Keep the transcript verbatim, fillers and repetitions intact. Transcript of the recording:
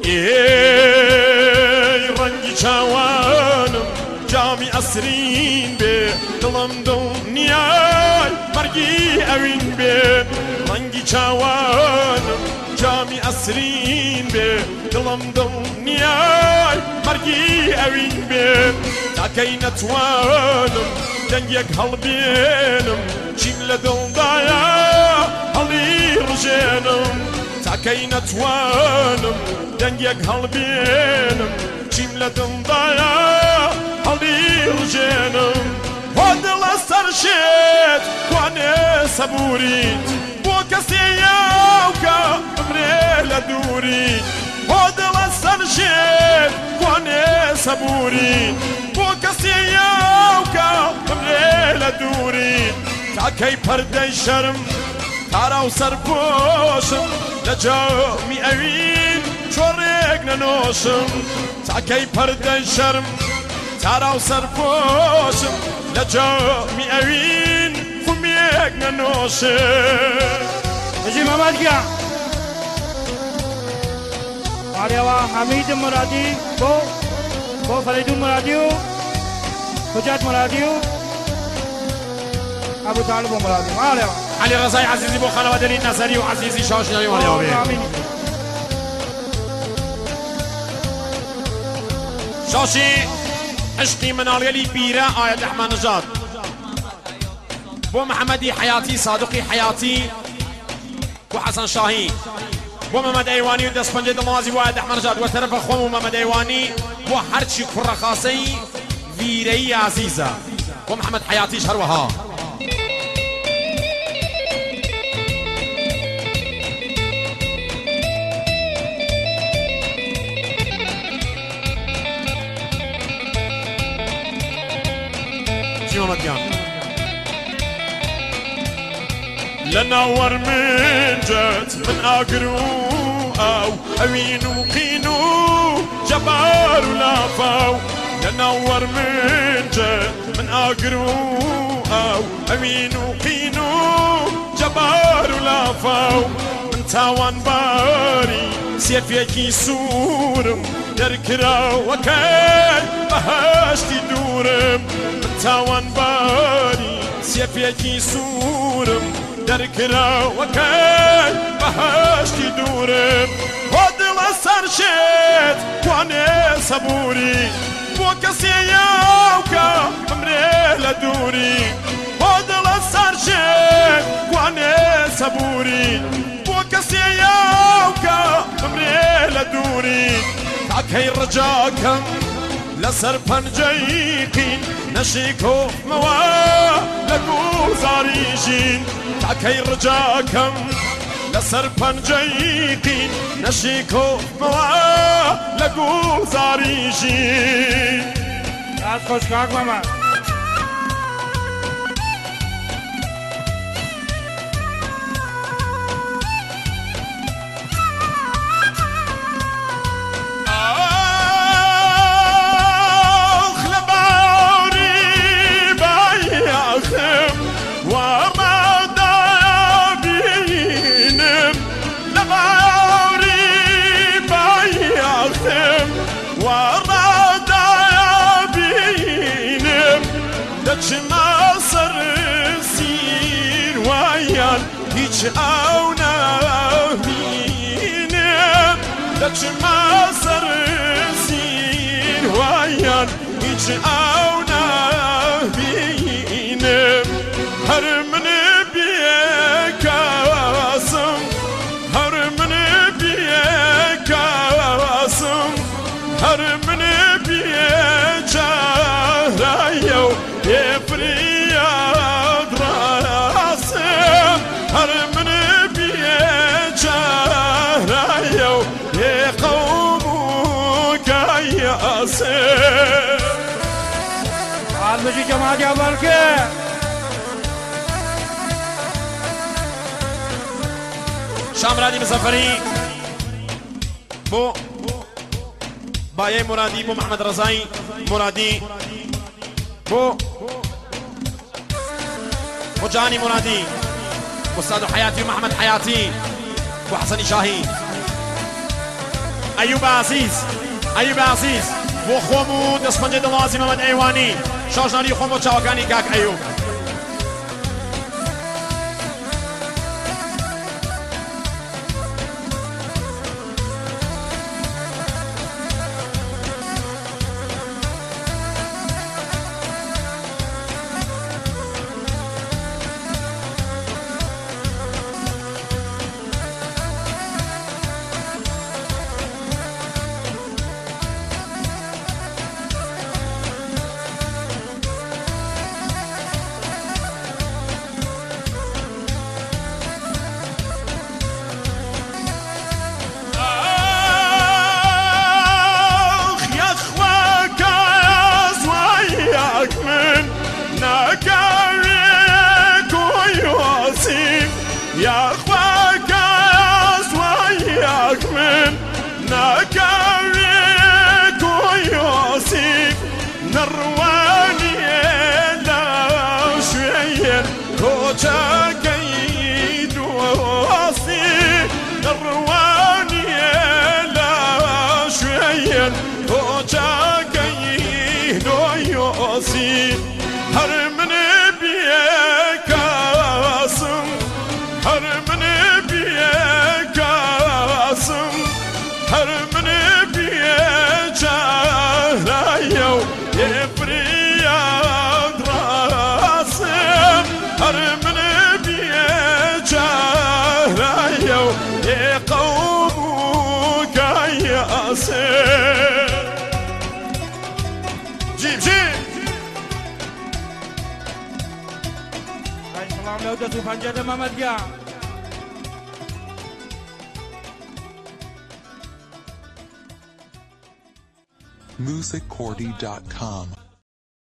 ای رنگی چاوانم جامی ئەسرین بێ دڵم دڵنیای مەرگی ئەوین بێ ڕەنگی چاوانم جامی ئەسرین بێ دڵم دڵنیای مەرگی ئەوین بێ تاکەی نەتوانم دەنگێک هەڵبێنم چیم لە دڵدایە هەڵی ڕژێنم تاکەی نەتوانم دەنگێک هەڵبێنم چیم لە دڵدایە هەڵی ڕژێنم بۆ دڵە سەرشێت کوانێ سەبووریت بۆ کەسێ یاوکە بمرێ لە دووریت بۆ دڵە سەرشێت کوانێ سەبووریت بۆ کەسێ یاوکە بمرێ لە دووریت تاکەی پەردەی شەرم تارا و سەرپۆشم لە جامی ئەوین چۆڕێک نەنۆشم تاکەی پەردەی شەرم تارا و سەرپۆشم لە جامی ئەوین خومێک نەنۆشم بەژی مەمەدگە ماڵێەوە حەمید مرادی بۆ بۆ فەریدون مرادی و حجات مرادی و ئەبوو تاالب و مرادی ماڵێەوە علی ڕزای عەزیزی بۆ خەنەوەدەری نەزەری و عەزیزی شاشنەوەی ماڵێەوە بێ شاشی عشقی مناڵێلی بیرە ئایەت ئەحمەدنژاد بۆ محەممەدی حیاتی صادقی حیاتی بۆ حەسەن شاهی بۆ مەمەد ئەیوانی و دەستپەنجەی دڵنوازی بۆ ئایەت ئەحمەدنژاد وە تەرەفە خۆم و مەمەد ئەیوانی بۆ هەرچی کوڕەخاسەی ویرەی عەزیزە بۆ محەممەد حیاتیش هەروەها لنور من جت من أقرو أو أوين وقينو جبار ولافاو لنور من جت من أقرو أو أوين وقينو جبار ولافاو من تاوان باري سيفيكي سورم دركرا وكاي بهاشتي دورم من تاوان باري سيفيكي سورم دركرا وكاي بهاشتي دورم ودل سرشت واني صبوري وكسي ياوكا بمري لدوري ودل سرشت واني صبوري وكسي ياوكا بمري لدوري تاكي رجاكم لسر پنجيقين نشيكو موا لقو زاريجين تاكي رجاكم لسر پنجيقين نشيكو موا لقو زاريجين راست خوشکاک ماما دچما سر سیر وایان هیچ او نبینم دچما سر سیر وایان هیچ او نبینم هر من بیکاسم هر من بیکاسم هر من بیچارایو يفرياد راسم هر من بيجارايو يقومك ياسم المجي جماعة جابالك شامرادي مسافري بو بايه مرادي بو محمد رزاي مرادي بو وجاني مرادي أستاذ حياتي ومحمد حياتي وحسن شاهي أيوب عزيز أيوب عزيز بۆ خۆم و دەستپەنجەی دڵوازی مەمەد ئەیوانی شاژناری خۆم بۆ چاوەکانی کاک ئەیوب يا أخواك أزواياك من نكاريك ويوسيك نرواني لا شوية كوتا كيد ووصيك نرواني لا شوية كوتا كيد ويوصيك هرمن بيك أصم هرمن بيك أصم هرمن بيك رايو يفرياد راسم هرمن بيك رايو يقومك ياسم جيب جيب سلام لو دسو پنجه محمد گیا music cordy dot com